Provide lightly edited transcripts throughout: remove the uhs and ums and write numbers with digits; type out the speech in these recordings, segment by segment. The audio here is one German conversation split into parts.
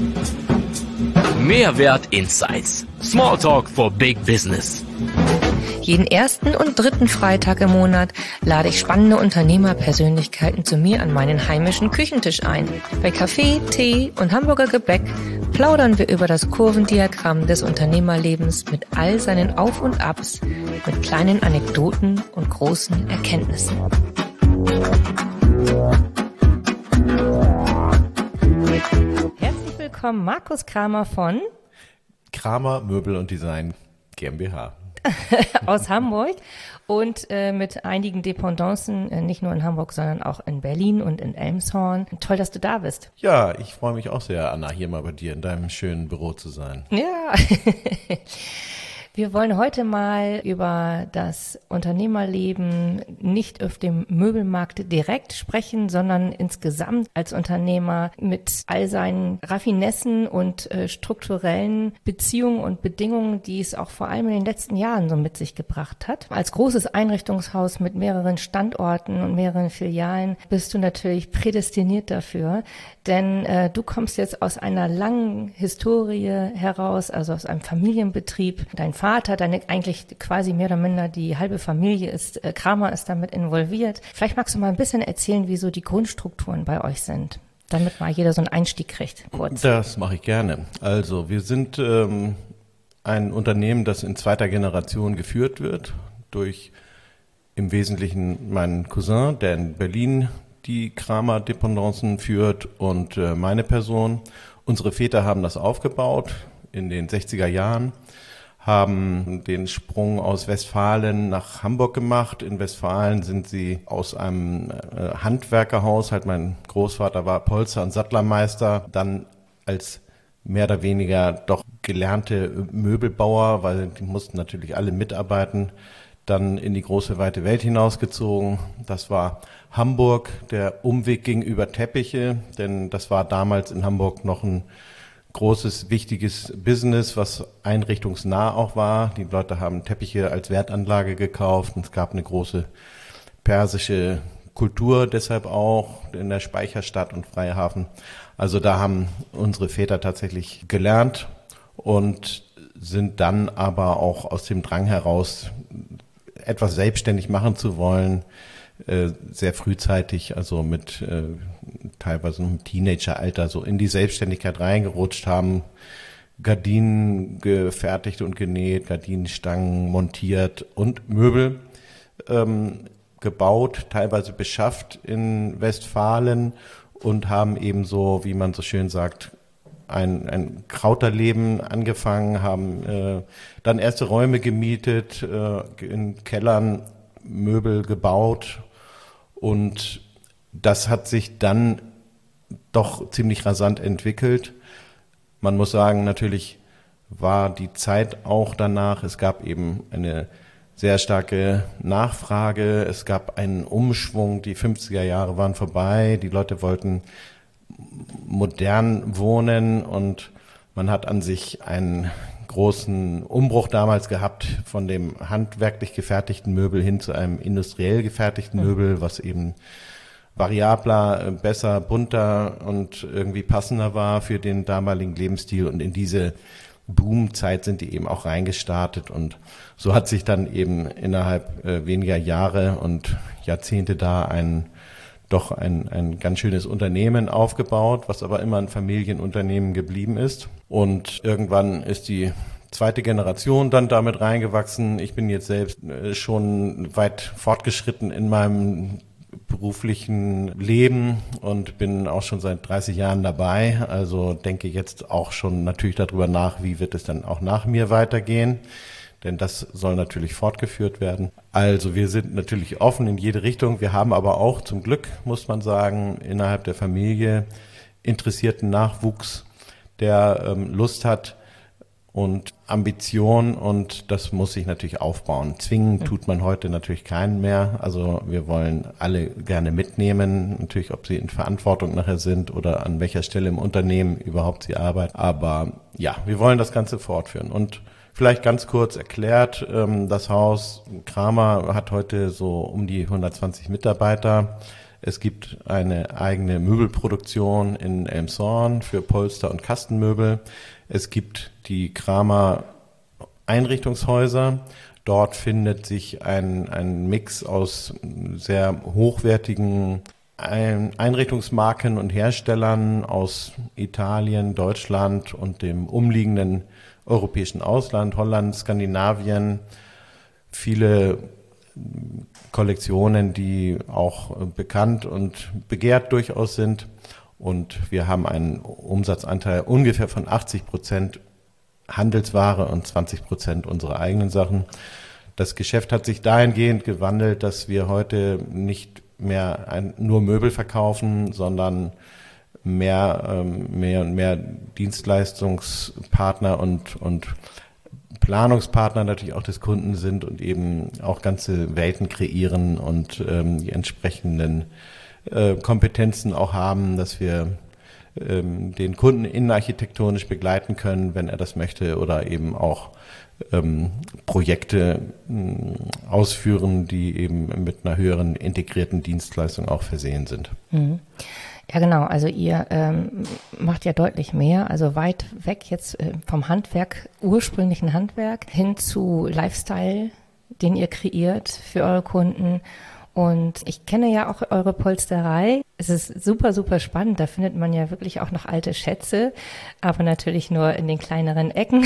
Mehrwert Insights. Smalltalk for Big Business. Jeden ersten und dritten Freitag im Monat lade ich spannende Unternehmerpersönlichkeiten zu mir an meinen heimischen Küchentisch ein. Bei Kaffee, Tee und Hamburger Gebäck plaudern wir über das Kurvendiagramm des Unternehmerlebens mit all seinen Auf und Abs, mit kleinen Anekdoten und großen Erkenntnissen. Herzlich willkommen, Markus Kramer von Kramer Möbel und Design GmbH. aus Hamburg und mit einigen Dependancen, nicht nur in Hamburg, sondern auch in Berlin und in Elmshorn. Toll, dass du da bist. Ja, ich freue mich auch sehr, Anna, hier mal bei dir in deinem schönen Büro zu sein. Ja, wir wollen heute mal über das Unternehmerleben nicht auf dem Möbelmarkt direkt sprechen, sondern insgesamt als Unternehmer mit all seinen Raffinessen und strukturellen Beziehungen und Bedingungen, die es auch vor allem in den letzten Jahren so mit sich gebracht hat. Als großes Einrichtungshaus mit mehreren Standorten und mehreren Filialen bist du natürlich prädestiniert dafür, denn du kommst jetzt aus einer langen Historie heraus, also aus einem Familienbetrieb. Dein Vater, deine eigentlich quasi mehr oder minder die halbe Familie ist, Kramer ist damit involviert. Vielleicht magst du mal ein bisschen erzählen, wie so die Grundstrukturen bei euch sind, damit mal jeder so einen Einstieg kriegt, kurz. Das mache ich gerne. Also, wir sind ein Unternehmen, das in zweiter Generation geführt wird durch im Wesentlichen meinen Cousin, der in Berlin die Kramer Dependancen führt, und meine Person. Unsere Väter haben das aufgebaut in den 60er Jahren, haben den Sprung aus Westfalen nach Hamburg gemacht. In Westfalen sind sie aus einem Handwerkerhaushalt, mein Großvater war Polster- und Sattlermeister, dann als mehr oder weniger doch gelernte Möbelbauer, weil die mussten natürlich alle mitarbeiten, dann in die große weite Welt hinausgezogen. Das war Hamburg, der Umweg ging über Teppiche, denn das war damals in Hamburg noch ein großes, wichtiges Business, was einrichtungsnah auch war. Die Leute haben Teppiche als Wertanlage gekauft und es gab eine große persische Kultur deshalb auch in der Speicherstadt und Freihafen. Also da haben unsere Väter tatsächlich gelernt und sind dann aber auch aus dem Drang heraus, etwas selbstständig machen zu wollen, sehr frühzeitig, also mit teilweise im Teenageralter so in die Selbstständigkeit reingerutscht, haben Gardinen gefertigt und genäht, Gardinenstangen montiert und Möbel gebaut, teilweise beschafft in Westfalen und haben ebenso, wie man so schön sagt, ein Krauterleben angefangen, haben dann erste Räume gemietet, in Kellern Möbel gebaut, und das hat sich dann doch ziemlich rasant entwickelt. Man muss sagen, natürlich war die Zeit auch danach, es gab eben eine sehr starke Nachfrage, es gab einen Umschwung, die 50er Jahre waren vorbei, die Leute wollten modern wohnen und man hat an sich einen großen Umbruch damals gehabt von dem handwerklich gefertigten Möbel hin zu einem industriell gefertigten Möbel, was eben variabler, besser, bunter und irgendwie passender war für den damaligen Lebensstil, und in diese Boomzeit sind die eben auch reingestartet, und so hat sich dann eben innerhalb weniger Jahre und Jahrzehnte da ein ganz schönes Unternehmen aufgebaut, was aber immer ein Familienunternehmen geblieben ist. Und irgendwann ist die zweite Generation dann damit reingewachsen. Ich bin jetzt selbst schon weit fortgeschritten in meinem beruflichen Leben und bin auch schon seit 30 Jahren dabei. Also denke jetzt auch schon natürlich darüber nach, wie wird es dann auch nach mir weitergehen. Denn das soll natürlich fortgeführt werden. Also wir sind natürlich offen in jede Richtung. Wir haben aber auch zum Glück, muss man sagen, innerhalb der Familie interessierten Nachwuchs, der Lust hat und Ambition, und das muss sich natürlich aufbauen. Zwingen tut man heute natürlich keinen mehr. Also wir wollen alle gerne mitnehmen, natürlich ob sie in Verantwortung nachher sind oder an welcher Stelle im Unternehmen überhaupt sie arbeiten. Aber ja, wir wollen das Ganze fortführen. Und vielleicht ganz kurz erklärt, das Haus Kramer hat heute so um die 120 Mitarbeiter. Es gibt eine eigene Möbelproduktion in Elmshorn für Polster- und Kastenmöbel. Es gibt die Kramer Einrichtungshäuser. Dort findet sich ein Mix aus sehr hochwertigen Einrichtungsmarken und Herstellern aus Italien, Deutschland und dem umliegenden europäischen Ausland, Holland, Skandinavien. Viele Kollektionen, die auch bekannt und begehrt durchaus sind. Und wir haben einen Umsatzanteil ungefähr von 80% Handelsware und 20% unsere eigenen Sachen. Das Geschäft hat sich dahingehend gewandelt, dass wir heute nicht mehr nur Möbel verkaufen, sondern mehr und mehr Dienstleistungspartner und Planungspartner natürlich auch des Kunden sind und eben auch ganze Welten kreieren und die entsprechenden Kompetenzen auch haben, dass wir den Kunden innenarchitektonisch begleiten können, wenn er das möchte, oder eben auch Projekte ausführen, die eben mit einer höheren integrierten Dienstleistung auch versehen sind. Mhm. Ja, genau. Also ihr macht ja deutlich mehr, also weit weg jetzt vom Handwerk, ursprünglichen Handwerk, hin zu Lifestyle, den ihr kreiert für eure Kunden. Und ich kenne ja auch eure Polsterei. Es ist super, super spannend. Da findet man ja wirklich auch noch alte Schätze, aber natürlich nur in den kleineren Ecken.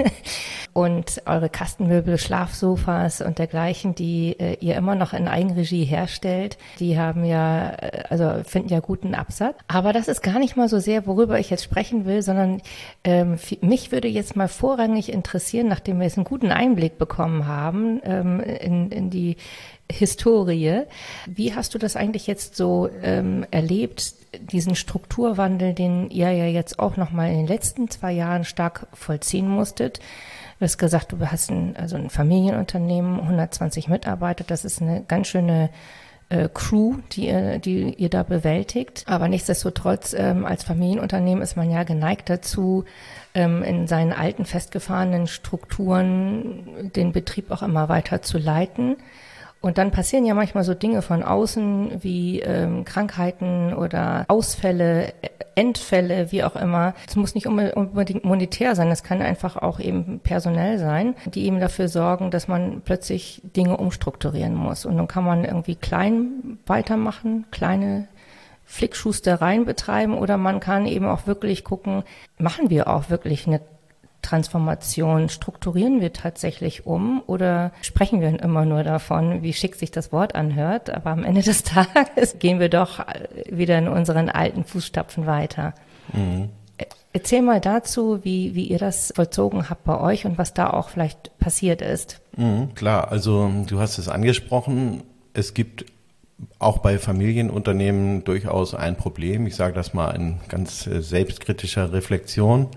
Und eure Kastenmöbel, Schlafsofas und dergleichen, die ihr immer noch in Eigenregie herstellt, die haben ja, also finden ja guten Absatz. Aber das ist gar nicht mal so sehr, worüber ich jetzt sprechen will, sondern mich würde jetzt mal vorrangig interessieren, nachdem wir jetzt einen guten Einblick bekommen haben in die Historie. Wie hast du das eigentlich jetzt so erlebt, diesen Strukturwandel, den ihr ja jetzt auch nochmal in den letzten 2 Jahren stark vollziehen musstet? Du hast gesagt, du hast ein Familienunternehmen, 120 Mitarbeiter, das ist eine ganz schöne Crew, die ihr da bewältigt. Aber nichtsdestotrotz, als Familienunternehmen ist man ja geneigt dazu, in seinen alten, festgefahrenen Strukturen den Betrieb auch immer weiter zu leiten. Und dann passieren ja manchmal so Dinge von außen wie Krankheiten oder Ausfälle, Entfälle, wie auch immer. Es muss nicht unbedingt monetär sein, das kann einfach auch eben personell sein, die eben dafür sorgen, dass man plötzlich Dinge umstrukturieren muss. Und dann kann man irgendwie klein weitermachen, kleine Flickschustereien betreiben, oder man kann eben auch wirklich gucken, machen wir auch wirklich eine Transformation, strukturieren wir tatsächlich um oder sprechen wir immer nur davon, wie schick sich das Wort anhört, aber am Ende des Tages gehen wir doch wieder in unseren alten Fußstapfen weiter. Mhm. Erzähl mal dazu, wie ihr das vollzogen habt bei euch und was da auch vielleicht passiert ist. Mhm, klar, also du hast es angesprochen, es gibt auch bei Familienunternehmen durchaus ein Problem, ich sage das mal in ganz selbstkritischer Reflexion.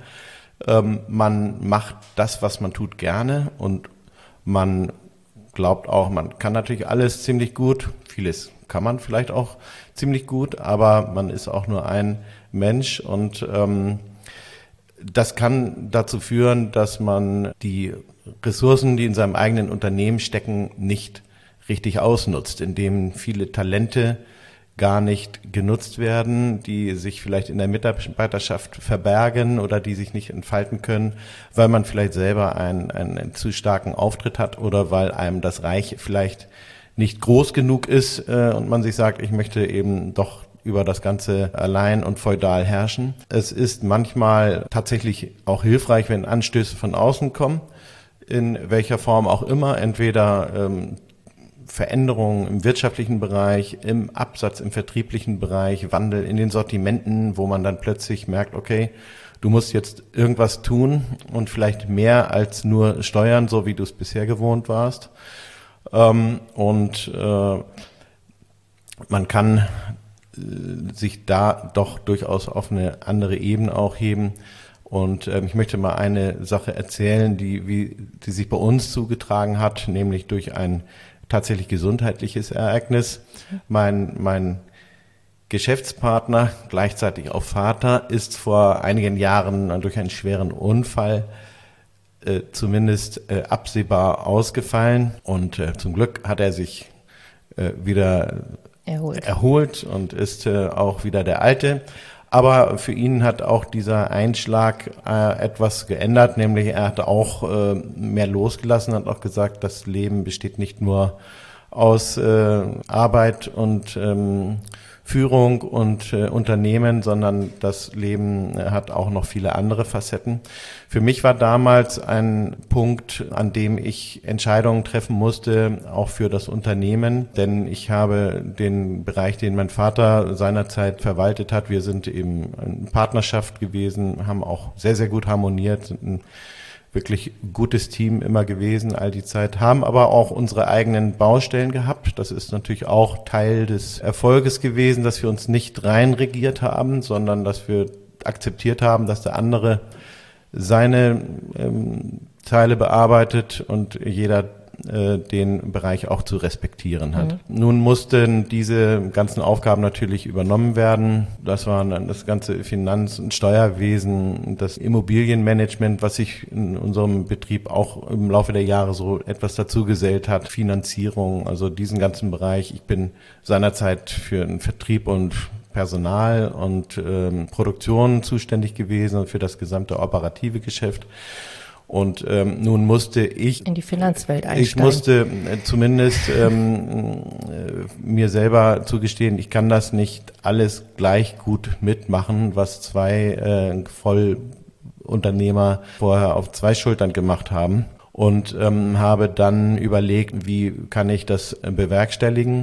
Man macht das, was man tut, gerne, und man glaubt auch, man kann natürlich alles ziemlich gut. Vieles kann man vielleicht auch ziemlich gut, aber man ist auch nur ein Mensch, und das kann dazu führen, dass man die Ressourcen, die in seinem eigenen Unternehmen stecken, nicht richtig ausnutzt, indem viele Talente gar nicht genutzt werden, die sich vielleicht in der Mitarbeiterschaft verbergen oder die sich nicht entfalten können, weil man vielleicht selber einen zu starken Auftritt hat oder weil einem das Reich vielleicht nicht groß genug ist und man sich sagt, ich möchte eben doch über das Ganze allein und feudal herrschen. Es ist manchmal tatsächlich auch hilfreich, wenn Anstöße von außen kommen, in welcher Form auch immer, entweder Veränderungen im wirtschaftlichen Bereich, im Absatz, im vertrieblichen Bereich, Wandel in den Sortimenten, wo man dann plötzlich merkt, okay, du musst jetzt irgendwas tun und vielleicht mehr als nur steuern, so wie du es bisher gewohnt warst. Man kann sich da doch durchaus auf eine andere Ebene auch heben. Und ich möchte mal eine Sache erzählen, die sich bei uns zugetragen hat, nämlich durch ein tatsächlich gesundheitliches Ereignis. Mein Geschäftspartner, gleichzeitig auch Vater, ist vor einigen Jahren durch einen schweren Unfall zumindest absehbar ausgefallen. Und zum Glück hat er sich wieder erholt und ist auch wieder der Alte. Aber für ihn hat auch dieser Einschlag etwas geändert, nämlich er hat auch mehr losgelassen, hat auch gesagt, das Leben besteht nicht nur aus Arbeit und Führung und Unternehmen, sondern das Leben hat auch noch viele andere Facetten. Für mich war damals ein Punkt, an dem ich Entscheidungen treffen musste, auch für das Unternehmen, denn ich habe den Bereich, den mein Vater seinerzeit verwaltet hat, wir sind eben eine Partnerschaft gewesen, haben auch sehr, sehr gut harmoniert, sind ein wirklich gutes Team immer gewesen, all die Zeit, haben aber auch unsere eigenen Baustellen gehabt. Das ist natürlich auch Teil des Erfolges gewesen, dass wir uns nicht reinregiert haben, sondern dass wir akzeptiert haben, dass der andere seine Teile bearbeitet und jeder den Bereich auch zu respektieren hat. Nun mussten diese ganzen Aufgaben natürlich übernommen werden. Das waren dann das ganze Finanz- und Steuerwesen, das Immobilienmanagement, was sich in unserem Betrieb auch im Laufe der Jahre so etwas dazugesellt hat, Finanzierung, also diesen ganzen Bereich. Ich bin seinerzeit für den Vertrieb und Personal und Produktion zuständig gewesen und für das gesamte operative Geschäft. Und nun musste ich in die Finanzwelt einsteigen. Ich musste zumindest mir selber zugestehen, ich kann das nicht alles gleich gut mitmachen, was zwei Vollunternehmer vorher auf zwei Schultern gemacht haben. Und habe dann überlegt, wie kann ich das bewerkstelligen.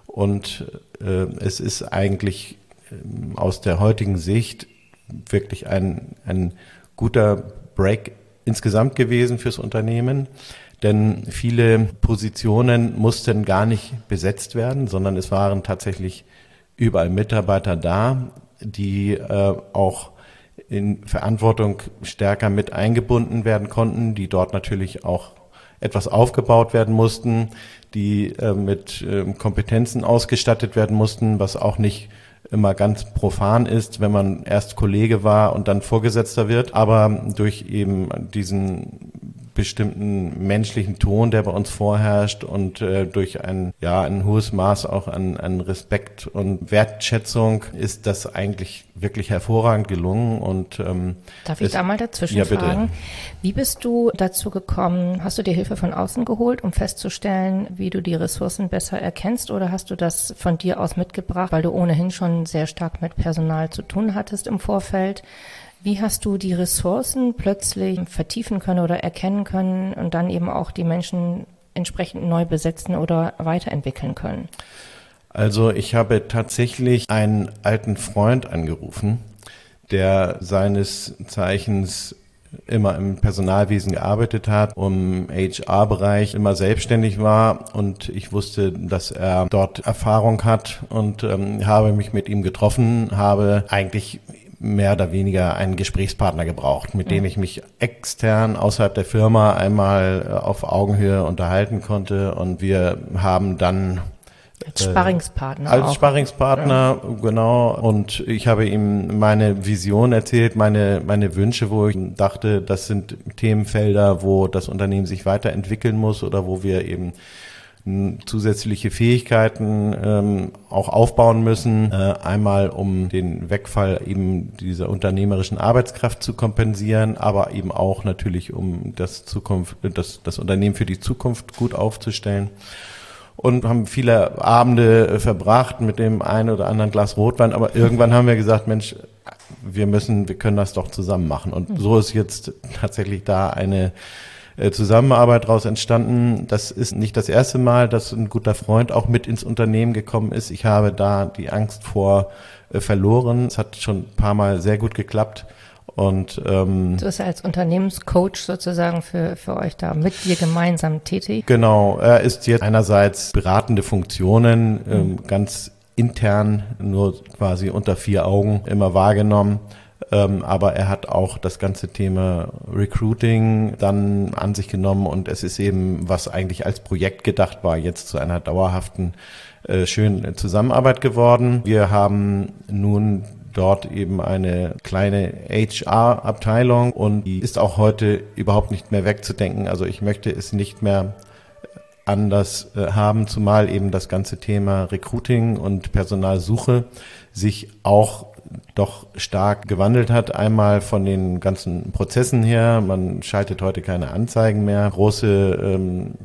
Und es ist eigentlich aus der heutigen Sicht wirklich ein guter Break insgesamt gewesen fürs Unternehmen, denn viele Positionen mussten gar nicht besetzt werden, sondern es waren tatsächlich überall Mitarbeiter da, die auch in Verantwortung stärker mit eingebunden werden konnten, die dort natürlich auch etwas aufgebaut werden mussten, die mit Kompetenzen ausgestattet werden mussten, was auch nicht immer ganz profan ist, wenn man erst Kollege war und dann Vorgesetzter wird, aber durch eben diesen bestimmten menschlichen Ton, der bei uns vorherrscht und durch ein hohes Maß auch an Respekt und Wertschätzung ist das eigentlich wirklich hervorragend gelungen. Und darf ich da mal dazwischen fragen? Wie bist du dazu gekommen? Hast du dir Hilfe von außen geholt, um festzustellen, wie du die Ressourcen besser erkennst, oder hast du das von dir aus mitgebracht, weil du ohnehin schon sehr stark mit Personal zu tun hattest im Vorfeld? Wie hast du die Ressourcen plötzlich vertiefen können oder erkennen können und dann eben auch die Menschen entsprechend neu besetzen oder weiterentwickeln können? Also ich habe tatsächlich einen alten Freund angerufen, der seines Zeichens immer im Personalwesen gearbeitet hat, im HR-Bereich immer selbstständig war, und ich wusste, dass er dort Erfahrung hat und habe mich mit ihm getroffen, habe eigentlich mehr oder weniger einen Gesprächspartner gebraucht, mit dem ich mich extern außerhalb der Firma einmal auf Augenhöhe unterhalten konnte, und wir haben dann als Sparringspartner Sparringspartner, genau. Und ich habe ihm meine Vision erzählt, meine Wünsche, wo ich dachte, das sind Themenfelder, wo das Unternehmen sich weiterentwickeln muss oder wo wir eben zusätzliche Fähigkeiten auch aufbauen müssen. Einmal, um den Wegfall eben dieser unternehmerischen Arbeitskraft zu kompensieren, aber eben auch natürlich, um das Unternehmen für die Zukunft gut aufzustellen. Und haben viele Abende verbracht mit dem einen oder anderen Glas Rotwein, aber irgendwann haben wir gesagt, Mensch, wir können das doch zusammen machen. Und so ist jetzt tatsächlich da eine Zusammenarbeit daraus entstanden. Das ist nicht das erste Mal, dass ein guter Freund auch mit ins Unternehmen gekommen ist. Ich habe da die Angst vor verloren. Es hat schon ein paar Mal sehr gut geklappt. Und du bist ja als Unternehmenscoach sozusagen für euch da mit dir gemeinsam tätig. Genau, er ist jetzt einerseits beratende Funktionen, ganz intern, nur quasi unter 4 Augen immer wahrgenommen. Aber er hat auch das ganze Thema Recruiting dann an sich genommen, und es ist eben, was eigentlich als Projekt gedacht war, jetzt zu einer dauerhaften, schönen Zusammenarbeit geworden. Wir haben nun dort eben eine kleine HR-Abteilung, und die ist auch heute überhaupt nicht mehr wegzudenken. Also ich möchte es nicht mehr anders haben, zumal eben das ganze Thema Recruiting und Personalsuche sich auch doch stark gewandelt hat. Einmal von den ganzen Prozessen her, man schaltet heute keine Anzeigen mehr. Große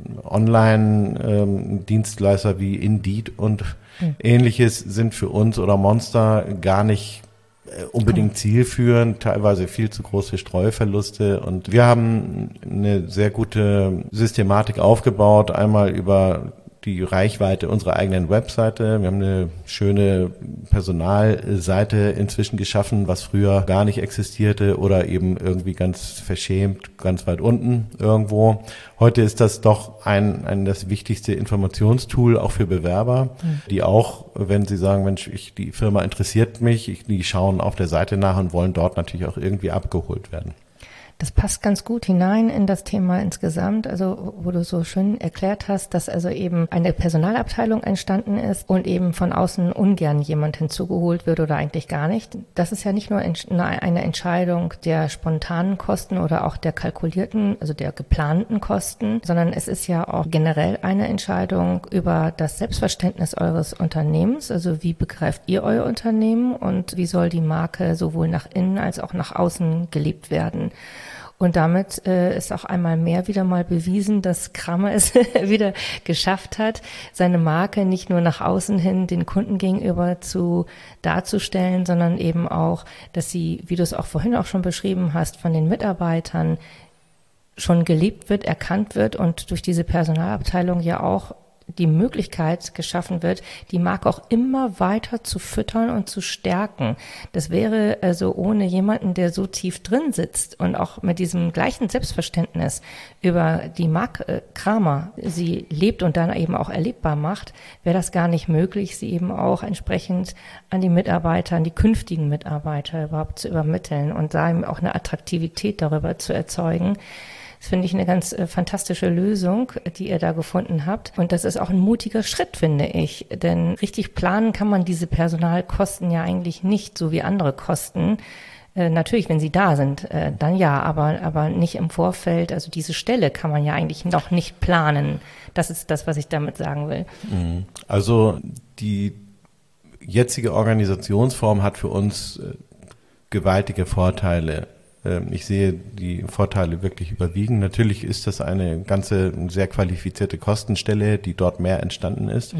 Online-Dienstleister wie Indeed und Ähnliches sind für uns oder Monster gar nicht unbedingt zielführend, teilweise viel zu große Streuverluste, und wir haben eine sehr gute Systematik aufgebaut, einmal über die Reichweite unserer eigenen Webseite. Wir haben eine schöne Personalseite inzwischen geschaffen, was früher gar nicht existierte oder eben irgendwie ganz verschämt, ganz weit unten irgendwo. Heute ist das doch das wichtigste Informationstool auch für Bewerber, die auch, wenn sie sagen, Mensch, die Firma interessiert mich, die schauen auf der Seite nach und wollen dort natürlich auch irgendwie abgeholt werden. Das passt ganz gut hinein in das Thema insgesamt, also wo du so schön erklärt hast, dass also eben eine Personalabteilung entstanden ist und eben von außen ungern jemand hinzugeholt wird oder eigentlich gar nicht. Das ist ja nicht nur eine Entscheidung der spontanen Kosten oder auch der kalkulierten, also der geplanten Kosten, sondern es ist ja auch generell eine Entscheidung über das Selbstverständnis eures Unternehmens, also wie begreift ihr euer Unternehmen und wie soll die Marke sowohl nach innen als auch nach außen gelebt werden. Und damit ist auch einmal mehr wieder mal bewiesen, dass Kramer es wieder geschafft hat, seine Marke nicht nur nach außen hin den Kunden gegenüber darzustellen, sondern eben auch, dass sie, wie du es auch vorhin auch schon beschrieben hast, von den Mitarbeitern schon gelebt wird, erkannt wird und durch diese Personalabteilung ja auch die Möglichkeit geschaffen wird, die Marke auch immer weiter zu füttern und zu stärken. Das wäre also ohne jemanden, der so tief drin sitzt und auch mit diesem gleichen Selbstverständnis über die Marke Kramer sie lebt und dann eben auch erlebbar macht, wäre das gar nicht möglich, sie eben auch entsprechend an die Mitarbeiter, an die künftigen Mitarbeiter überhaupt zu übermitteln und da eben auch eine Attraktivität darüber zu erzeugen. Das finde ich eine ganz fantastische Lösung, die ihr da gefunden habt. Und das ist auch ein mutiger Schritt, finde ich. Denn richtig planen kann man diese Personalkosten ja eigentlich nicht, so wie andere Kosten. Natürlich, wenn sie da sind, dann ja, aber nicht im Vorfeld. Also diese Stelle kann man ja eigentlich noch nicht planen. Das ist das, was ich damit sagen will. Also die jetzige Organisationsform hat für uns gewaltige Vorteile. Ich sehe die Vorteile wirklich überwiegen. Natürlich ist das eine ganze sehr qualifizierte Kostenstelle, die dort mehr entstanden ist.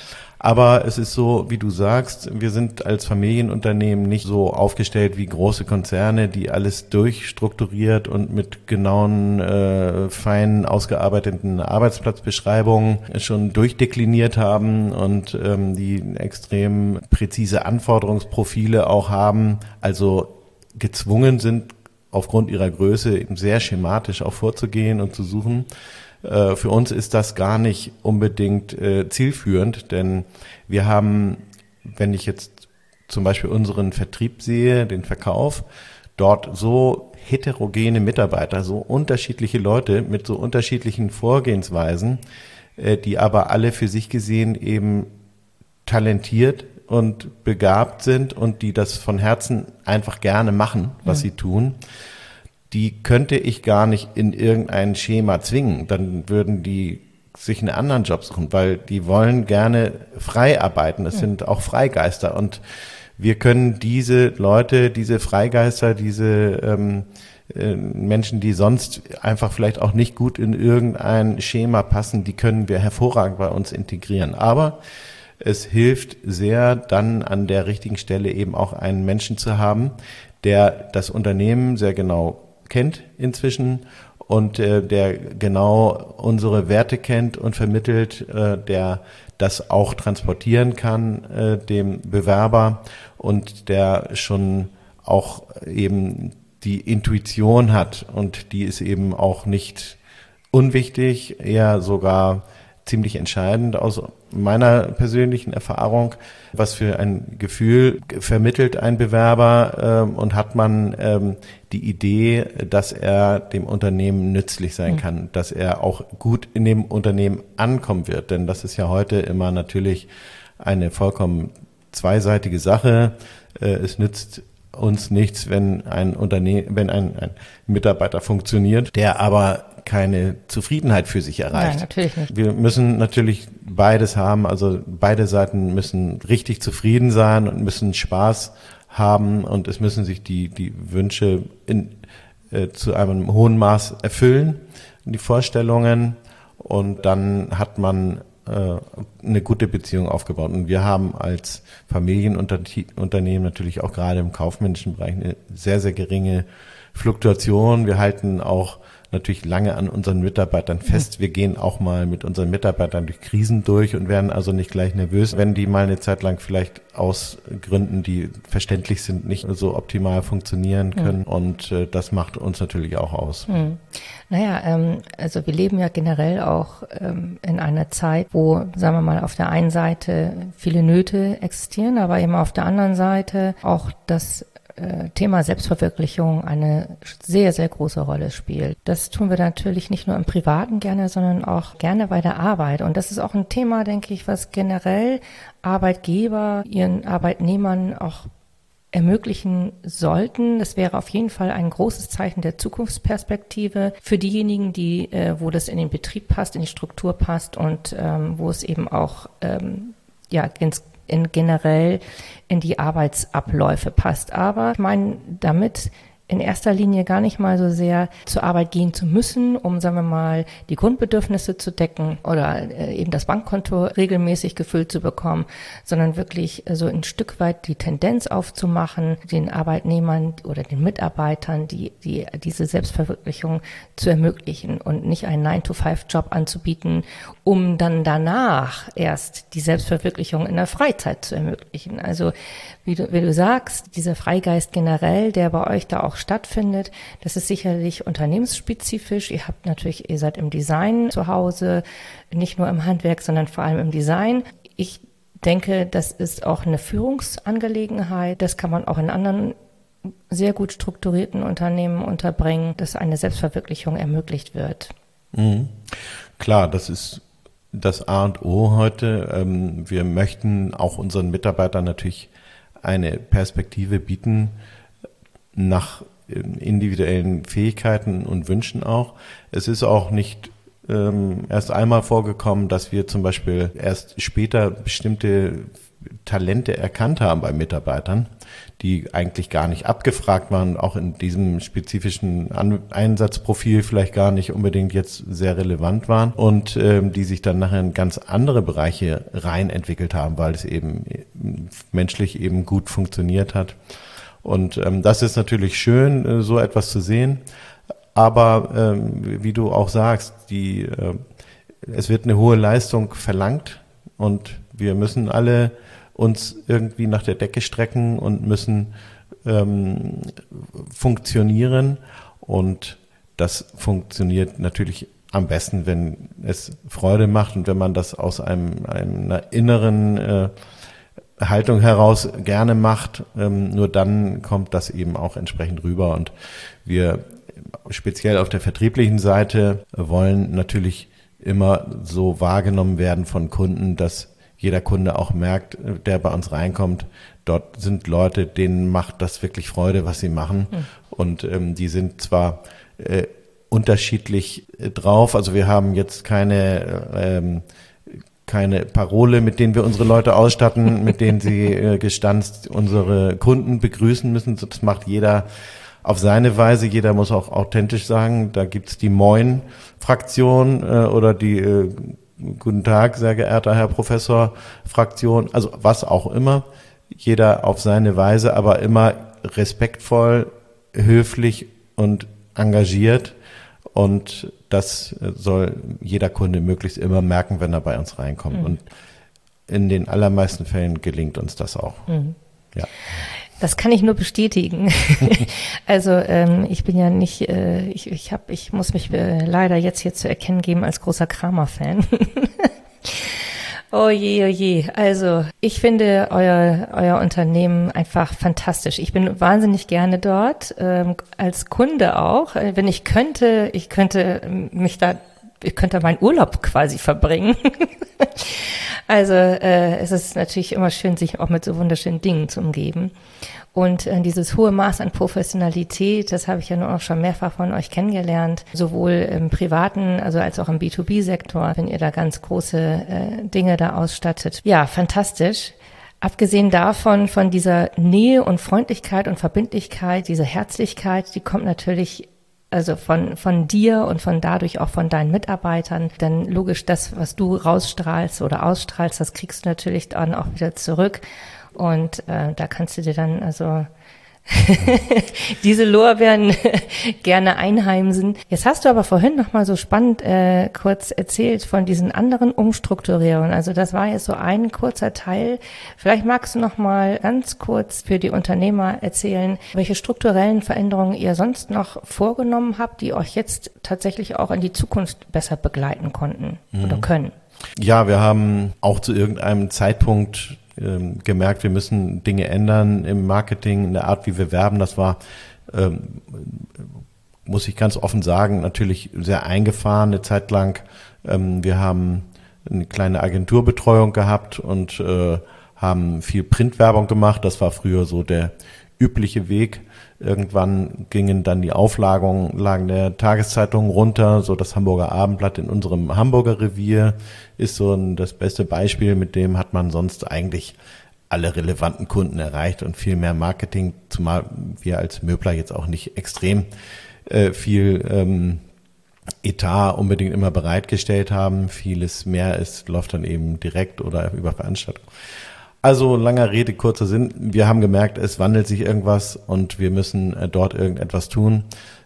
Aber es ist so, wie du sagst, wir sind als Familienunternehmen nicht so aufgestellt wie große Konzerne, die alles durchstrukturiert und mit genauen, fein ausgearbeiteten Arbeitsplatzbeschreibungen schon durchdekliniert haben und die extrem präzise Anforderungsprofile auch haben, also gezwungen sind, aufgrund ihrer Größe eben sehr schematisch auch vorzugehen und zu suchen. Für uns ist das gar nicht unbedingt zielführend, denn wir haben, wenn ich jetzt zum Beispiel unseren Vertrieb sehe, den Verkauf, dort so heterogene Mitarbeiter, so unterschiedliche Leute mit so unterschiedlichen Vorgehensweisen, die aber alle für sich gesehen eben talentiert und begabt sind und die das von Herzen einfach gerne machen, was sie tun, die könnte ich gar nicht in irgendein Schema zwingen. Dann würden die sich einen anderen Job suchen, weil die wollen gerne frei arbeiten. Das sind auch Freigeister und wir können diese Leute, diese Freigeister, diese Menschen, die sonst einfach vielleicht auch nicht gut in irgendein Schema passen, die können wir hervorragend bei uns integrieren. Aber es hilft sehr, dann an der richtigen Stelle eben auch einen Menschen zu haben, der das Unternehmen sehr genau kennt inzwischen und der genau unsere Werte kennt und vermittelt, der das auch transportieren kann dem Bewerber und der schon auch eben die Intuition hat und die ist eben auch nicht unwichtig, eher sogar ziemlich entscheidend aus meiner persönlichen Erfahrung. Was für ein Gefühl vermittelt ein Bewerber und hat man die Idee, dass er dem Unternehmen nützlich sein kann, dass er auch gut in dem Unternehmen ankommen wird. Denn das ist ja heute immer natürlich eine vollkommen zweiseitige Sache. Es nützt uns nichts, wenn ein Mitarbeiter funktioniert, der aber keine Zufriedenheit für sich erreicht. Nein, natürlich nicht. Wir müssen natürlich beides haben, also beide Seiten müssen richtig zufrieden sein und müssen Spaß haben und es müssen sich die Wünsche zu einem hohen Maß erfüllen, die Vorstellungen, und dann hat man eine gute Beziehung aufgebaut. Und wir haben als Familienunternehmen natürlich auch gerade im kaufmännischen Bereich eine sehr, sehr geringe Fluktuation. Wir halten auch natürlich lange an unseren Mitarbeitern fest. Wir gehen auch mal mit unseren Mitarbeitern durch Krisen durch und werden also nicht gleich nervös, wenn die mal eine Zeit lang vielleicht aus Gründen, die verständlich sind, nicht so optimal funktionieren können. Und das macht uns natürlich auch aus. Naja, also wir leben ja generell auch in einer Zeit, wo, sagen wir mal, auf der einen Seite viele Nöte existieren, aber eben auf der anderen Seite auch das Thema Selbstverwirklichung eine sehr, sehr große Rolle spielt. Das tun wir natürlich nicht nur im Privaten gerne, sondern auch gerne bei der Arbeit. Und das ist auch ein Thema, denke ich, was generell Arbeitgeber ihren Arbeitnehmern auch ermöglichen sollten. Das wäre auf jeden Fall ein großes Zeichen der Zukunftsperspektive für diejenigen, die, wo das in den Betrieb passt, in die Struktur passt und wo es eben auch generell in die Arbeitsabläufe passt. Aber ich meine damit in erster Linie gar nicht mal so sehr zur Arbeit gehen zu müssen, um, sagen wir mal, die Grundbedürfnisse zu decken oder eben das Bankkonto regelmäßig gefüllt zu bekommen, sondern wirklich so ein Stück weit die Tendenz aufzumachen, den Arbeitnehmern oder den Mitarbeitern diese Selbstverwirklichung zu ermöglichen und nicht einen 9-to-5-Job anzubieten, um dann danach erst die Selbstverwirklichung in der Freizeit zu ermöglichen. Also wie du sagst, dieser Freigeist generell, der bei euch da auch stattfindet, das ist sicherlich unternehmensspezifisch. Ihr seid im Design zu Hause, nicht nur im Handwerk, sondern vor allem im Design. Ich denke, das ist auch eine Führungsangelegenheit. Das kann man auch in anderen sehr gut strukturierten Unternehmen unterbringen, dass eine Selbstverwirklichung ermöglicht wird. Mhm. Klar, das ist das A und O heute. Wir möchten auch unseren Mitarbeitern natürlich eine Perspektive bieten nach individuellen Fähigkeiten und Wünschen auch. Es ist auch nicht erst einmal vorgekommen, dass wir zum Beispiel erst später bestimmte Talente erkannt haben bei Mitarbeitern, die eigentlich gar nicht abgefragt waren, auch in diesem spezifischen Einsatzprofil vielleicht gar nicht unbedingt jetzt sehr relevant waren und die sich dann nachher in ganz andere Bereiche rein entwickelt haben, weil es eben menschlich eben gut funktioniert hat. Und das ist natürlich schön, so etwas zu sehen. Aber wie du auch sagst, es wird eine hohe Leistung verlangt und wir müssen alle uns irgendwie nach der Decke strecken und müssen funktionieren. Und das funktioniert natürlich am besten, wenn es Freude macht und wenn man das aus einer inneren Haltung heraus gerne macht. Nur dann kommt das eben auch entsprechend rüber. Und wir speziell auf der vertrieblichen Seite wollen natürlich immer so wahrgenommen werden von Kunden, dass jeder Kunde auch merkt, der bei uns reinkommt, dort sind Leute, denen macht das wirklich Freude, was sie machen. Und die sind zwar unterschiedlich drauf, also wir haben jetzt keine Parole, mit denen wir unsere Leute ausstatten, mit denen sie gestanzt unsere Kunden begrüßen müssen. Das macht jeder auf seine Weise. Jeder muss auch authentisch sagen. Da gibt's die Moin-Fraktion oder die Guten Tag, sehr geehrter Herr Professor Fraktion. Also was auch immer. Jeder auf seine Weise, aber immer respektvoll, höflich und engagiert. Und das soll jeder Kunde möglichst immer merken, wenn er bei uns reinkommt. Und in den allermeisten Fällen gelingt uns das auch. Ja. Das kann ich nur bestätigen. Also ich bin ja nicht, ich muss mich leider jetzt hier zu erkennen geben als großer Kramer-Fan. Oh je. Also ich finde euer Unternehmen einfach fantastisch. Ich bin wahnsinnig gerne dort, als Kunde auch. Wenn ich könnte meinen Urlaub quasi verbringen. Also es ist natürlich immer schön, sich auch mit so wunderschönen Dingen zu umgeben. Und dieses hohe Maß an Professionalität, das habe ich ja nun auch schon mehrfach von euch kennengelernt, sowohl im privaten, also als auch im B2B-Sektor, wenn ihr da ganz große Dinge da ausstattet. Ja, fantastisch. Abgesehen davon, von dieser Nähe und Freundlichkeit und Verbindlichkeit, diese Herzlichkeit, die kommt natürlich also von dir und von dadurch auch von deinen Mitarbeitern. Dann logisch, das, was du rausstrahlst oder ausstrahlst, das kriegst du natürlich dann auch wieder zurück. Und da kannst du dir dann also diese Lorbeeren gerne einheimsen. Jetzt hast du aber vorhin noch mal so spannend kurz erzählt von diesen anderen Umstrukturierungen. Also das war jetzt so ein kurzer Teil. Vielleicht magst du noch mal ganz kurz für die Unternehmer erzählen, welche strukturellen Veränderungen ihr sonst noch vorgenommen habt, die euch jetzt tatsächlich auch in die Zukunft besser begleiten konnten oder können. Ja, wir haben auch zu irgendeinem Zeitpunkt gemerkt, wir müssen Dinge ändern im Marketing, in der Art, wie wir werben. Das war, muss ich ganz offen sagen, natürlich sehr eingefahren eine Zeit lang. Wir haben eine kleine Agenturbetreuung gehabt und haben viel Printwerbung gemacht. Das war früher so der übliche Weg. Irgendwann gingen dann die Auflagen der Tageszeitungen runter, so das Hamburger Abendblatt in unserem Hamburger Revier ist so das beste Beispiel, mit dem hat man sonst eigentlich alle relevanten Kunden erreicht und viel mehr Marketing, zumal wir als Möbler jetzt auch nicht extrem viel Etat unbedingt immer bereitgestellt haben. Vieles mehr läuft dann eben direkt oder über Veranstaltungen. Also langer Rede, kurzer Sinn. Wir haben gemerkt, es wandelt sich irgendwas und wir müssen dort irgendetwas tun.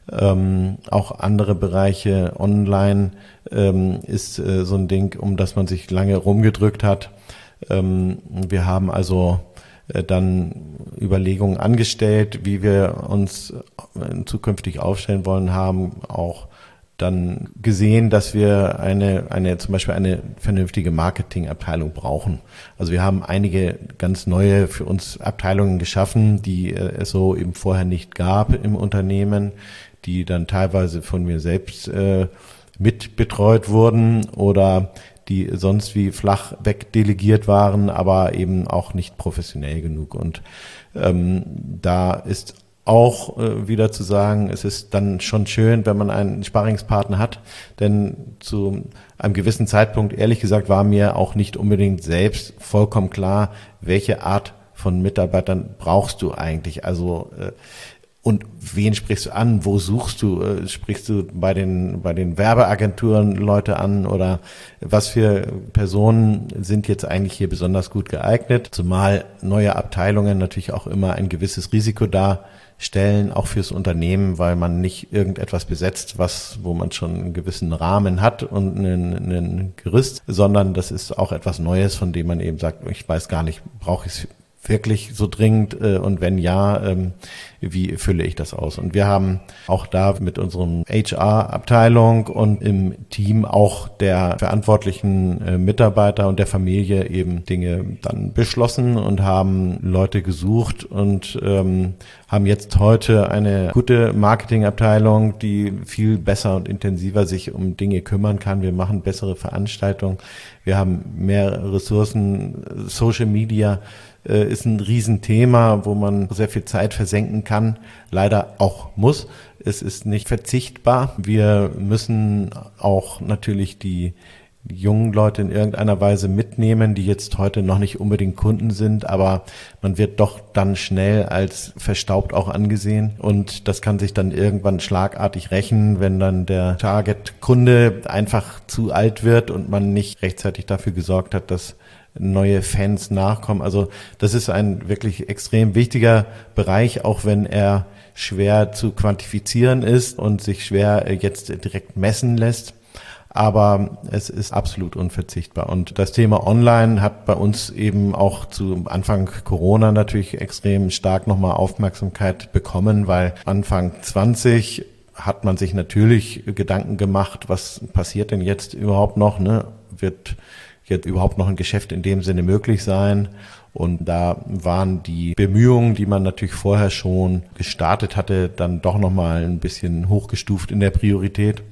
Auch andere Bereiche online ist so ein Ding, um das man sich lange rumgedrückt hat. Wir haben also dann Überlegungen angestellt, wie wir uns zukünftig aufstellen wollen, haben auch dann gesehen, dass wir zum Beispiel eine vernünftige Marketingabteilung brauchen. Also wir haben einige ganz neue für uns Abteilungen geschaffen, die es so eben vorher nicht gab im Unternehmen, die dann teilweise von mir selbst mit betreut wurden oder die sonst wie flach wegdelegiert waren, aber eben auch nicht professionell genug. Und da ist auch wieder zu sagen, es ist dann schon schön, wenn man einen Sparringspartner hat, denn zu einem gewissen Zeitpunkt, ehrlich gesagt, war mir auch nicht unbedingt selbst vollkommen klar, welche Art von Mitarbeitern brauchst du eigentlich, also und wen sprichst du an, wo suchst du, sprichst du bei den Werbeagenturen Leute an oder was für Personen sind jetzt eigentlich hier besonders gut geeignet, zumal neue Abteilungen natürlich auch immer ein gewisses Risiko darstellen, auch fürs Unternehmen, weil man nicht irgendetwas besetzt, wo man schon einen gewissen Rahmen hat und einen Gerüst, sondern das ist auch etwas Neues, von dem man eben sagt, ich weiß gar nicht, brauche ich es wirklich so dringend und wenn ja, wie fülle ich das aus? Und wir haben auch da mit unserem HR-Abteilung und im Team auch der verantwortlichen Mitarbeiter und der Familie eben Dinge dann beschlossen und haben Leute gesucht und haben jetzt heute eine gute Marketingabteilung, die viel besser und intensiver sich um Dinge kümmern kann. Wir machen bessere Veranstaltungen. Wir haben mehr Ressourcen. Social Media ist ein Riesenthema, wo man sehr viel Zeit versenken kann, leider auch muss. Es ist nicht verzichtbar. Wir müssen auch natürlich die jungen Leute in irgendeiner Weise mitnehmen, die jetzt heute noch nicht unbedingt Kunden sind, aber man wird doch dann schnell als verstaubt auch angesehen und das kann sich dann irgendwann schlagartig rächen, wenn dann der Target-Kunde einfach zu alt wird und man nicht rechtzeitig dafür gesorgt hat, dass neue Fans nachkommen. Also das ist ein wirklich extrem wichtiger Bereich, auch wenn er schwer zu quantifizieren ist und sich schwer jetzt direkt messen lässt. Aber es ist absolut unverzichtbar. Und das Thema Online hat bei uns eben auch zu Anfang Corona natürlich extrem stark nochmal Aufmerksamkeit bekommen, weil Anfang 20 hat man sich natürlich Gedanken gemacht, was passiert denn jetzt überhaupt noch, ne? Wird jetzt überhaupt noch ein Geschäft in dem Sinne möglich sein? Und da waren die Bemühungen, die man natürlich vorher schon gestartet hatte, dann doch nochmal ein bisschen hochgestuft in der Priorität.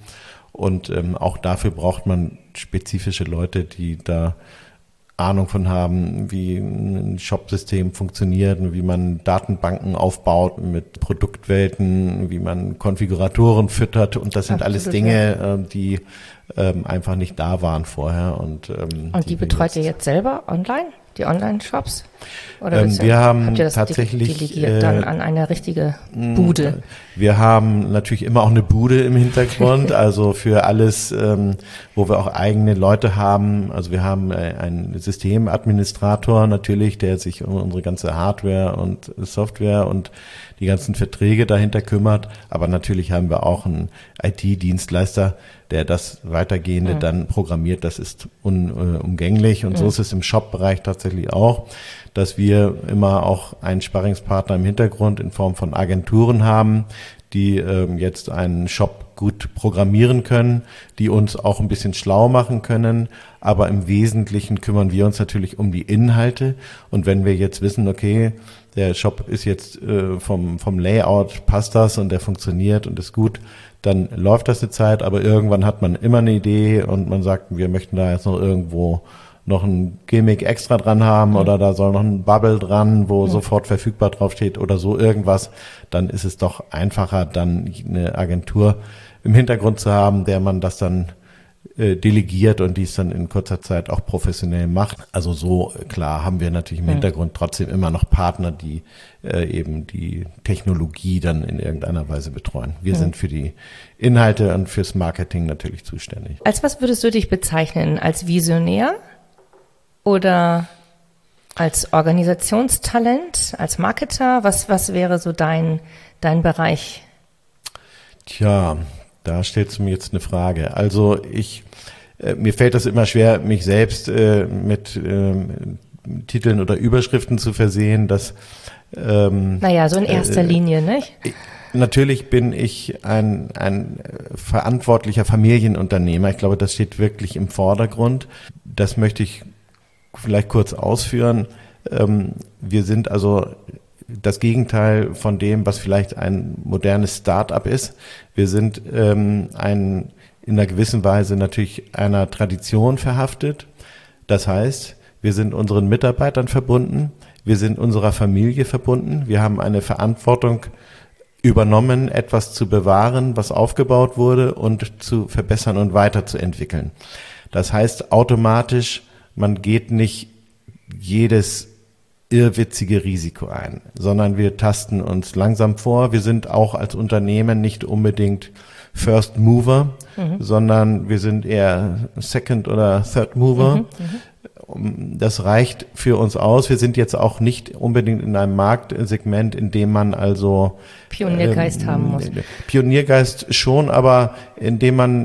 Und auch dafür braucht man spezifische Leute, die da Ahnung von haben, wie ein Shop-System funktioniert, wie man Datenbanken aufbaut mit Produktwelten, wie man Konfiguratoren füttert. Und das sind alles Dinge, die einfach nicht da waren vorher. Und die betreut ihr jetzt selber online? Die Online-Shops? Oder wir haben habt ihr das tatsächlich delegiert dann an eine richtige Bude? Wir haben natürlich immer auch eine Bude im Hintergrund, also für alles, wo wir auch eigene Leute haben. Also wir haben einen Systemadministrator natürlich, der sich um unsere ganze Hardware und Software und die ganzen Verträge dahinter kümmert. Aber natürlich haben wir auch einen IT-Dienstleister, der das Weitergehende dann programmiert. Das ist unumgänglich. Und so ist es im Shop-Bereich tatsächlich auch, dass wir immer auch einen Sparringspartner im Hintergrund in Form von Agenturen haben, die jetzt einen Shop gut programmieren können, die uns auch ein bisschen schlau machen können. Aber im Wesentlichen kümmern wir uns natürlich um die Inhalte. Und wenn wir jetzt wissen, okay, der Shop ist jetzt vom Layout, passt das und der funktioniert und ist gut, dann läuft das eine Zeit. Aber irgendwann hat man immer eine Idee und man sagt, wir möchten da jetzt noch irgendwo noch ein Gimmick extra dran haben oder da soll noch ein Bubble dran, wo sofort verfügbar draufsteht oder so irgendwas, dann ist es doch einfacher, dann eine Agentur im Hintergrund zu haben, der man das dann delegiert und die es dann in kurzer Zeit auch professionell macht. Also so, klar, haben wir natürlich im Hintergrund trotzdem immer noch Partner, die eben die Technologie dann in irgendeiner Weise betreuen. Wir sind für die Inhalte und fürs Marketing natürlich zuständig. Als was würdest du dich bezeichnen? Als Visionär? Oder als Organisationstalent, als Marketer? Was wäre so dein Bereich? Tja, da stellst du mir jetzt eine Frage. Also mir fällt das immer schwer, mich selbst mit Titeln oder Überschriften zu versehen. Dass, so in erster Linie, nicht? Natürlich bin ich ein verantwortlicher Familienunternehmer. Ich glaube, das steht wirklich im Vordergrund. Das möchte ich vielleicht kurz ausführen. Wir sind also das Gegenteil von dem, was vielleicht ein modernes Start-up ist. Wir sind in einer gewissen Weise natürlich einer Tradition verhaftet. Das heißt, wir sind unseren Mitarbeitern verbunden, wir sind unserer Familie verbunden, wir haben eine Verantwortung übernommen, etwas zu bewahren, was aufgebaut wurde und zu verbessern und weiterzuentwickeln. Das heißt automatisch, man geht nicht jedes irrwitzige Risiko ein, sondern wir tasten uns langsam vor. Wir sind auch als Unternehmen nicht unbedingt First Mover, sondern wir sind eher Second oder Third Mover. Das reicht für uns aus. Wir sind jetzt auch nicht unbedingt in einem Marktsegment, in dem man also Pioniergeist haben muss. Pioniergeist schon, aber in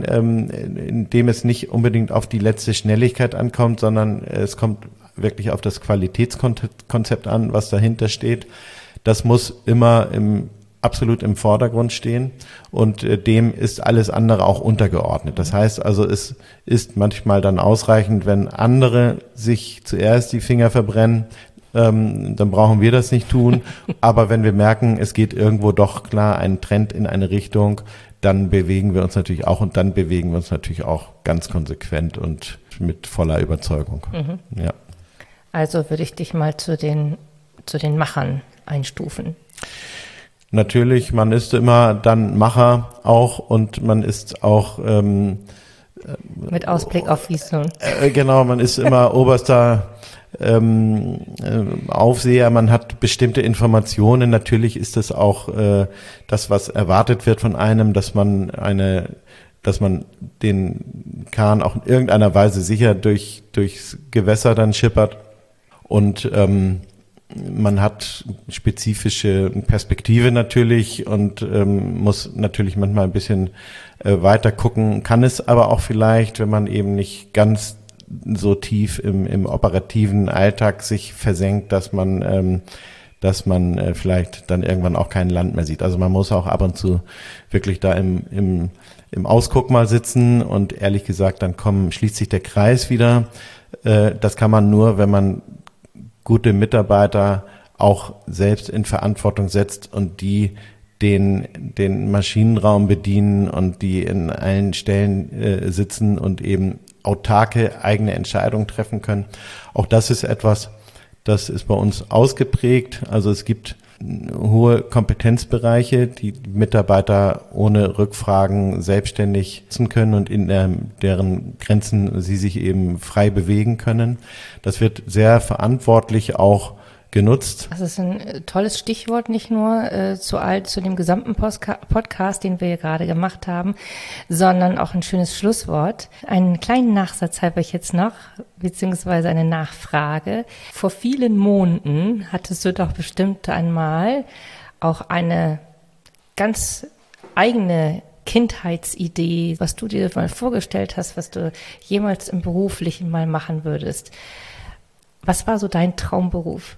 dem es nicht unbedingt auf die letzte Schnelligkeit ankommt, sondern es kommt wirklich auf das Qualitätskonzept an, was dahinter steht. Das muss immer absolut im Vordergrund stehen und dem ist alles andere auch untergeordnet. Das heißt also, es ist manchmal dann ausreichend, wenn andere sich zuerst die Finger verbrennen, dann brauchen wir das nicht tun. Aber wenn wir merken, es geht irgendwo doch klar ein Trend in eine Richtung, dann bewegen wir uns natürlich auch und dann bewegen wir uns natürlich auch ganz konsequent und mit voller Überzeugung. Ja. Also würde ich dich mal zu den Machern einstufen. Natürlich, man ist immer dann Macher auch und man ist auch mit Ausblick auf Wiesn. Genau, man ist immer oberster Aufseher, man hat bestimmte Informationen. Natürlich ist es auch das, was erwartet wird von einem, dass man den Kahn auch in irgendeiner Weise sicher durchs Gewässer dann schippert. Und man hat spezifische Perspektive natürlich und muss natürlich manchmal ein bisschen weiter gucken, kann es aber auch vielleicht, wenn man eben nicht ganz so tief im operativen Alltag sich versenkt, dass man vielleicht dann irgendwann auch kein Land mehr sieht. Also man muss auch ab und zu wirklich da im Ausguck mal sitzen und ehrlich gesagt, dann schließt sich der Kreis wieder. Das kann man nur, wenn man gute Mitarbeiter auch selbst in Verantwortung setzt und die den Maschinenraum bedienen und die in allen Stellen sitzen und eben autarke eigene Entscheidungen treffen können. Auch das ist etwas, das ist bei uns ausgeprägt. Also es gibt hohe Kompetenzbereiche, die Mitarbeiter ohne Rückfragen selbstständig nutzen können und in deren Grenzen sie sich eben frei bewegen können. Das wird sehr verantwortlich auch genutzt. Das ist ein tolles Stichwort, nicht nur zu dem gesamten Podcast, den wir hier gerade gemacht haben, sondern auch ein schönes Schlusswort. Einen kleinen Nachsatz habe ich jetzt noch, beziehungsweise eine Nachfrage. Vor vielen Monaten hattest du doch bestimmt einmal auch eine ganz eigene Kindheitsidee, was du dir mal vorgestellt hast, was du jemals im Beruflichen mal machen würdest. Was war so dein Traumberuf?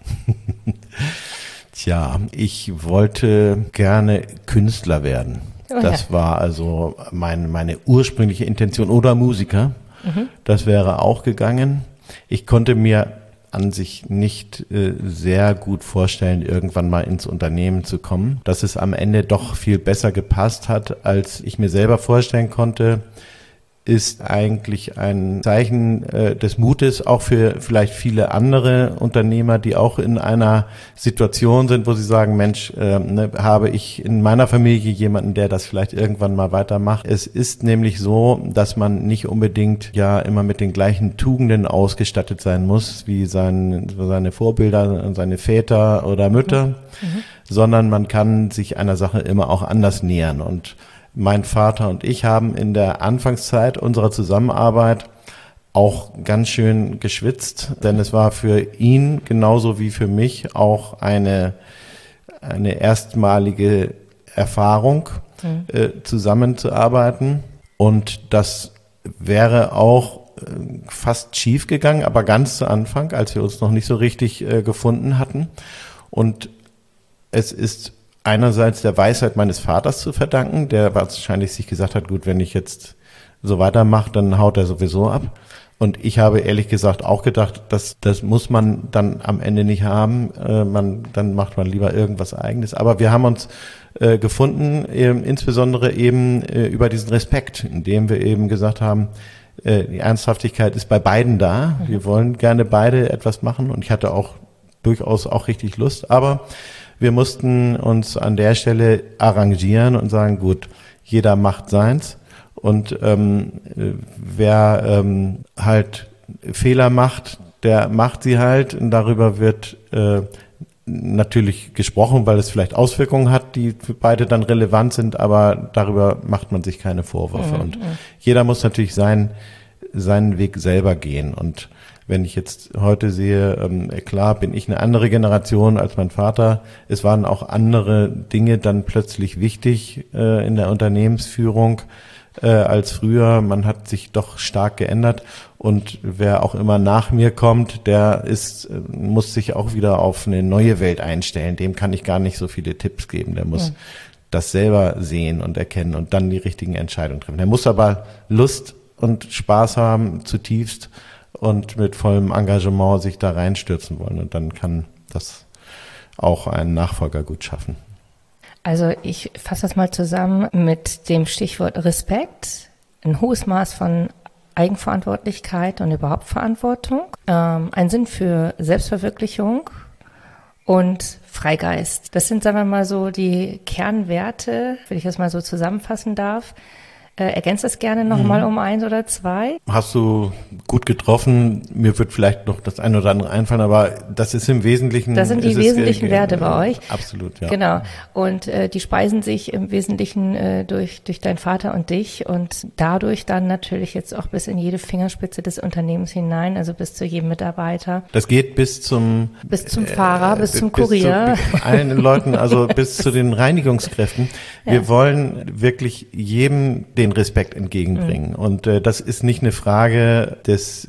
Tja, ich wollte gerne Künstler werden. Oh, das war also meine ursprüngliche Intention. Oder Musiker. Das wäre auch gegangen. Ich konnte mir an sich nicht sehr gut vorstellen, irgendwann mal ins Unternehmen zu kommen. Dass es am Ende doch viel besser gepasst hat, als ich mir selber vorstellen konnte, ist eigentlich ein Zeichen des Mutes, auch für vielleicht viele andere Unternehmer, die auch in einer Situation sind, wo sie sagen, Mensch, habe ich in meiner Familie jemanden, der das vielleicht irgendwann mal weitermacht. Es ist nämlich so, dass man nicht unbedingt ja immer mit den gleichen Tugenden ausgestattet sein muss, wie seine Vorbilder, seine Väter oder Mütter, sondern man kann sich einer Sache immer auch anders nähern. Und mein Vater und ich haben in der Anfangszeit unserer Zusammenarbeit auch ganz schön geschwitzt, denn es war für ihn genauso wie für mich auch eine erstmalige Erfahrung, zusammenzuarbeiten. Und das wäre auch fast schief gegangen, aber ganz zu Anfang, als wir uns noch nicht so richtig gefunden hatten. Und es ist einerseits der Weisheit meines Vaters zu verdanken, der wahrscheinlich sich gesagt hat, gut, wenn ich jetzt so weitermache, dann haut er sowieso ab. Und ich habe ehrlich gesagt auch gedacht, das muss man dann am Ende nicht haben. Dann macht man lieber irgendwas Eigenes. Aber wir haben uns gefunden, insbesondere eben über diesen Respekt, indem wir eben gesagt haben, die Ernsthaftigkeit ist bei beiden da. Wir wollen gerne beide etwas machen und ich hatte auch durchaus auch richtig Lust, aber wir mussten uns an der Stelle arrangieren und sagen, gut, jeder macht seins und wer halt Fehler macht, der macht sie halt und darüber wird natürlich gesprochen, weil es vielleicht Auswirkungen hat, die für beide dann relevant sind, aber darüber macht man sich keine Vorwürfe und jeder muss natürlich seinen Weg selber gehen und wenn ich jetzt heute sehe, klar bin ich eine andere Generation als mein Vater. Es waren auch andere Dinge dann plötzlich wichtig in der Unternehmensführung als früher. Man hat sich doch stark geändert und wer auch immer nach mir kommt, muss sich auch wieder auf eine neue Welt einstellen. Dem kann ich gar nicht so viele Tipps geben. Der muss das selber sehen und erkennen und dann die richtigen Entscheidungen treffen. Der muss aber Lust und Spaß haben zutiefst und mit vollem Engagement sich da reinstürzen wollen. Und dann kann das auch ein Nachfolger gut schaffen. Also ich fasse das mal zusammen mit dem Stichwort Respekt, ein hohes Maß von Eigenverantwortlichkeit und überhaupt Verantwortung, ein Sinn für Selbstverwirklichung und Freigeist. Das sind, sagen wir mal so, die Kernwerte, wenn ich das mal so zusammenfassen darf. Ergänzt das gerne nochmal um 1 oder 2. Hast du gut getroffen. Mir wird vielleicht noch das eine oder andere einfallen, aber das ist im Wesentlichen. Das sind die wesentlichen Werte bei euch. Absolut, ja. Genau. Und die speisen sich im Wesentlichen durch deinen Vater und dich und dadurch dann natürlich jetzt auch bis in jede Fingerspitze des Unternehmens hinein, also bis zu jedem Mitarbeiter. Das geht bis zum Fahrer, bis zum Kurier. Bis zu allen Leuten, also bis zu den Reinigungskräften. Wir wollen wirklich jedem den Respekt entgegenbringen. Und das ist nicht eine Frage des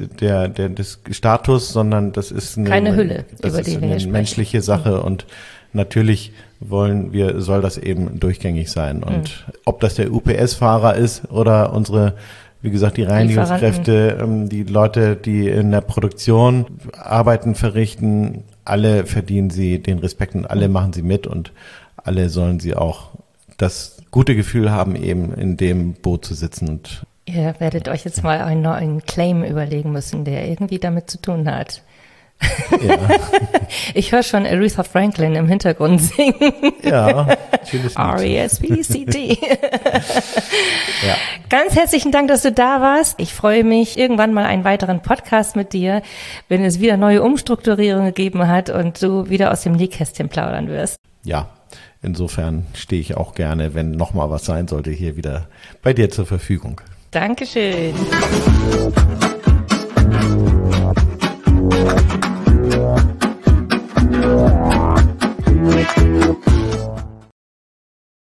Status, sondern das ist keine Hülle, über die wir eine menschliche Sache. Und natürlich soll das eben durchgängig sein. Und ob das der UPS-Fahrer ist oder unsere, wie gesagt, die Reinigungskräfte, die Leute, die in der Produktion Arbeiten verrichten, alle verdienen sie den Respekt und alle machen sie mit und alle sollen sie auch das gute Gefühl haben, eben in dem Boot zu sitzen. Und ihr werdet euch jetzt mal einen neuen Claim überlegen müssen, der irgendwie damit zu tun hat. Ja. Ich höre schon Aretha Franklin im Hintergrund singen. Ja, schönes Lied. R-E-S-P-C-T. Ja. Ganz herzlichen Dank, dass du da warst. Ich freue mich, irgendwann mal einen weiteren Podcast mit dir, wenn es wieder neue Umstrukturierungen gegeben hat und du wieder aus dem Nähkästchen plaudern wirst. Ja, insofern stehe ich auch gerne, wenn nochmal was sein sollte, hier wieder bei dir zur Verfügung. Dankeschön.